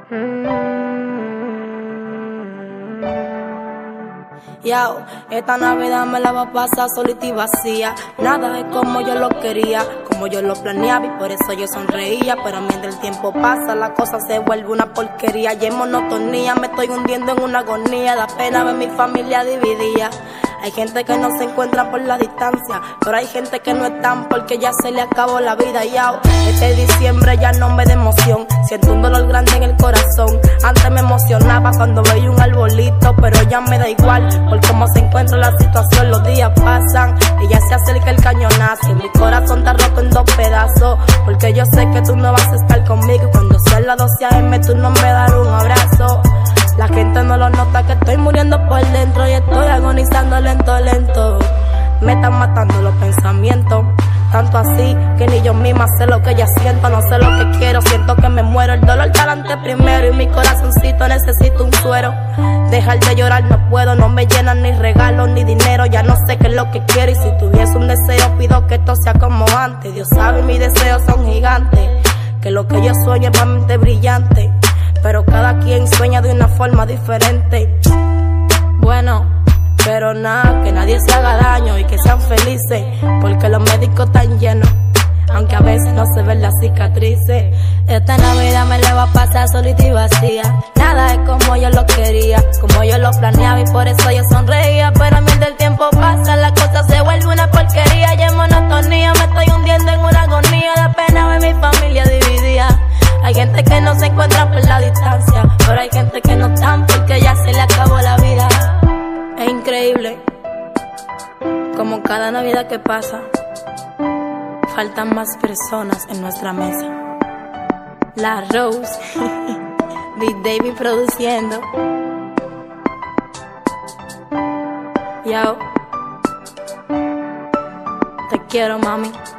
Yo, esta Navidad me la va a pasar solita y vacía. Nada es como yo lo quería, como yo lo planeaba y por eso yo sonreía. Pero mientras el tiempo pasa, la cosa se vuelve una porquería. Y en monotonía me estoy hundiendo en una agonía. Da pena ver mi familia dividida. Hay gente que no se encuentra por la distancia, pero hay gente que no están porque ya se le acabó la vida. Ya, este diciembre ya no me da emoción, siento un dolor grande en el corazón. Antes me emocionaba cuando veía un arbolito, pero ya me da igual por cómo se encuentra la situación. Los días pasan y ya se acerca el cañonazo. Mi corazón está roto en 2 pedazos, porque yo sé que tú no vas a estar conmigo. Y cuando sea las 12 AM tú no me darás un abrazo. La gente no lo nota que estoy muriendo por dentro y estoy agonizando lento, lento. Me están matando los pensamientos, tanto así que ni yo misma sé lo que ya siento. No sé lo que quiero, siento que me muero. El dolor está delante primero y mi corazoncito necesita un suero. Dejar de llorar no puedo, no me llenan ni regalos ni dinero. Ya no sé qué es lo que quiero y si tuviese un deseo pido que esto sea como antes. Dios sabe mis deseos son gigantes, que lo que yo sueño es para mente brillante. Pero cada quien sueña de una forma diferente. Bueno, pero nada, que nadie se haga daño y que sean felices, porque los médicos están llenos, aunque a veces no se ven las cicatrices. Esta Navidad me la va a pasar solita y vacía. Nada es como yo lo quería, como yo lo planeaba y por eso yo sonreía. Pero mientras el tiempo pasa, la cosa se vuelve una porquería. Y en monotonía me estoy hundiendo en una agonía. Da pena ver mi familia dividida. Hay gente que no se encuentra por la distancia, pero hay gente que no están porque ya se le acabó la vida. Es increíble como cada Navidad que pasa faltan más personas en nuestra mesa. La Rose, Big David produciendo. Yo, te quiero, mami.